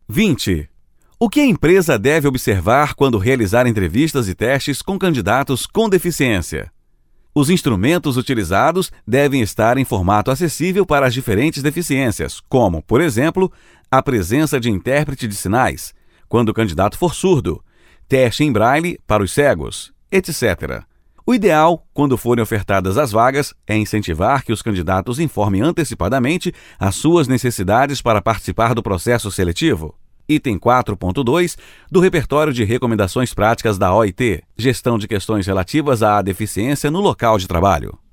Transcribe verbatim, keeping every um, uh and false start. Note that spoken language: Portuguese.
vinte. O que a empresa deve observar quando realizar entrevistas e testes com candidatos com deficiência? Os instrumentos utilizados devem estar em formato acessível para as diferentes deficiências, como, por exemplo, a presença de intérprete de sinais, quando o candidato for surdo, teste em braille para os cegos, etcétera. O ideal, quando forem ofertadas as vagas, é incentivar que os candidatos informem antecipadamente as suas necessidades para participar do processo seletivo. Item quatro ponto dois do Repertório de Recomendações Práticas da O I T, Gestão de Questões Relativas à Deficiência no Local de Trabalho.